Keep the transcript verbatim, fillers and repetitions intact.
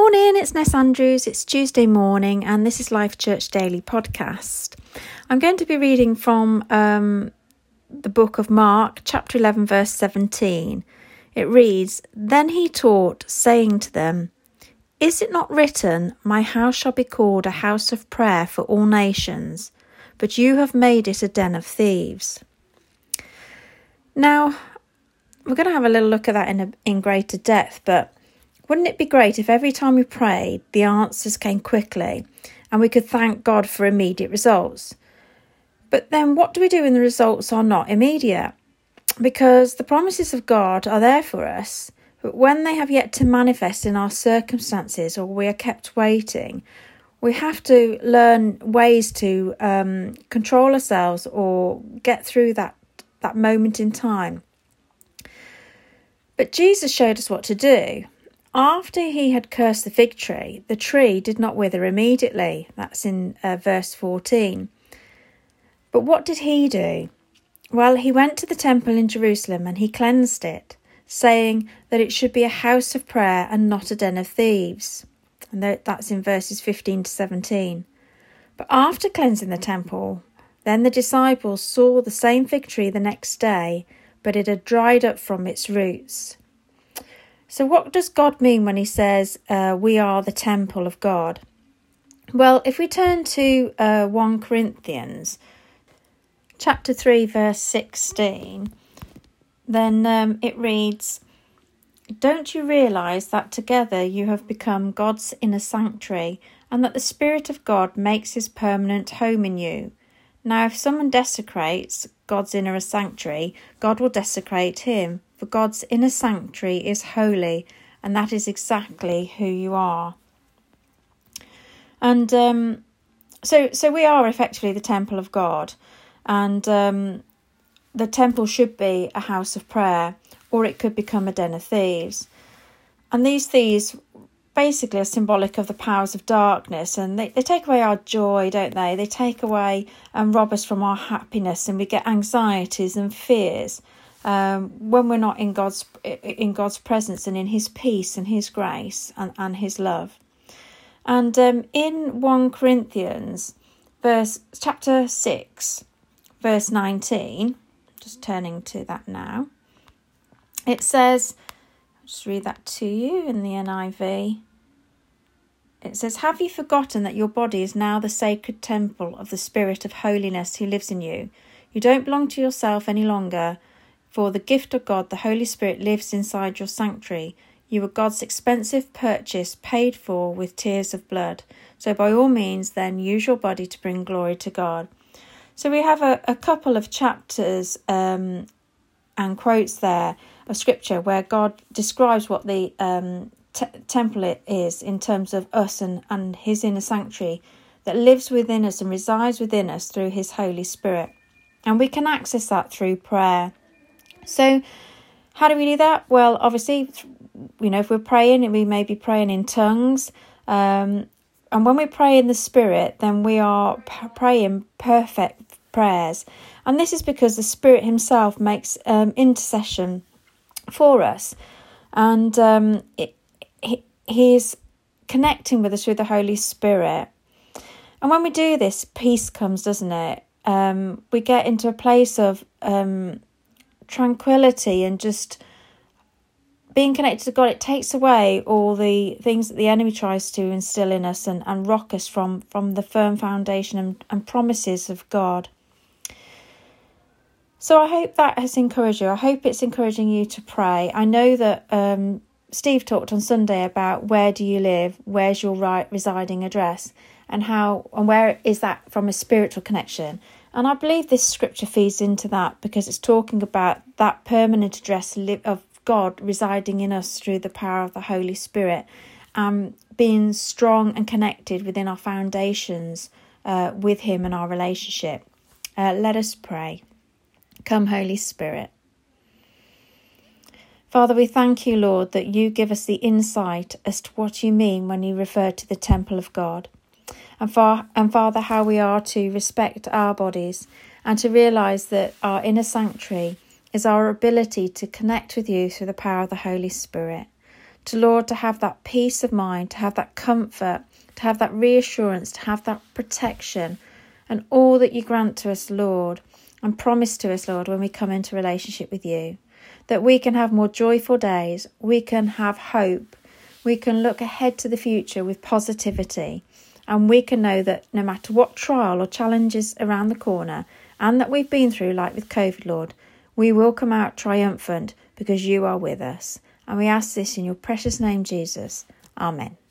Morning, it's Ness Andrews. It's Tuesday morning and this is Life Church Daily Podcast. I'm going to be reading from um, the book of Mark, chapter eleven, verse seventeen. It reads, "Then he taught, saying to them, Is it not written, My house shall be called a house of prayer for all nations, but you have made it a den of thieves." Now, we're going to have a little look at that in, a, in greater depth, but wouldn't it be great if every time we prayed, the answers came quickly and we could thank God for immediate results? But then what do we do when the results are not immediate? Because the promises of God are there for us, but when they have yet to manifest in our circumstances or we are kept waiting, we have to learn ways to um, control ourselves or get through that, that moment in time. But Jesus showed us what to do. After he had cursed the fig tree, the tree did not wither immediately. That's in uh, verse fourteen. But what did he do? Well, he went to the temple in Jerusalem and he cleansed it, saying that it should be a house of prayer and not a den of thieves. And that's in verses fifteen to seventeen. But after cleansing the temple, then the disciples saw the same fig tree the next day, but it had dried up from its roots. So what does God mean when he says uh, we are the temple of God? Well, if we turn to uh, First Corinthians chapter three, verse sixteen, then um, it reads, "Don't you realise that together you have become God's inner sanctuary and that the Spirit of God makes his permanent home in you? Now, if someone desecrates God's inner sanctuary, God will desecrate him. For God's inner sanctuary is holy, and that is exactly who you are." And um, so, so we are effectively the temple of God, and um, the temple should be a house of prayer, or it could become a den of thieves. And these thieves basically are symbolic of the powers of darkness, and they, they take away our joy, don't they? They take away and rob us from our happiness, and we get anxieties and fears um, when we're not in God's in God's presence and in his peace and his grace and, and his love. And um, in First Corinthians verse chapter six, verse nineteen, just turning to that now, it says, I'll just read that to you in the N I V. It says, "Have you forgotten that your body is now the sacred temple of the Spirit of holiness who lives in you? You don't belong to yourself any longer, for the gift of God, the Holy Spirit, lives inside your sanctuary. You were God's expensive purchase, paid for with tears of blood. So by all means, then, use your body to bring glory to God." So we have a, a couple of chapters um, and quotes there of scripture where God describes what the um, t- temple is in terms of us and, and his inner sanctuary that lives within us and resides within us through his Holy Spirit. And we can access that through prayer. So how do we do that? Well, obviously, you know, if we're praying, we may be praying in tongues. Um, and when we pray in the Spirit, then we are p- praying perfect prayers. And this is because the Spirit himself makes um, intercession for us. And um, it, he, he is connecting with us through the Holy Spirit. And when we do this, peace comes, doesn't it? Um, we get into a place of um, tranquility and just being connected to God. It takes away all the things that the enemy tries to instill in us and, and rock us from, from the firm foundation and, and promises of God. So I hope that has encouraged you. I hope it's encouraging you to pray. I know that um, Steve talked on Sunday about where do you live, where's your right residing address, and how and where is that from a spiritual connection. And I believe this scripture feeds into that because it's talking about that permanent address of God residing in us through the power of the Holy Spirit, um, being strong and connected within our foundations uh, with him and our relationship. Uh, let us pray. Come, Holy Spirit. Father, we thank you, Lord, that you give us the insight as to what you mean when you refer to the temple of God. And, for, and Father, how we are to respect our bodies and to realise that our inner sanctuary is our ability to connect with you through the power of the Holy Spirit, to, Lord, to have that peace of mind, to have that comfort, to have that reassurance, to have that protection, and all that you grant to us, Lord, and promise to us, Lord, when we come into relationship with you, that we can have more joyful days, we can have hope, we can look ahead to the future with positivity, and we can know that no matter what trial or challenge is around the corner, and that we've been through, like with COVID, Lord, we will come out triumphant because you are with us. And we ask this in your precious name, Jesus. Amen.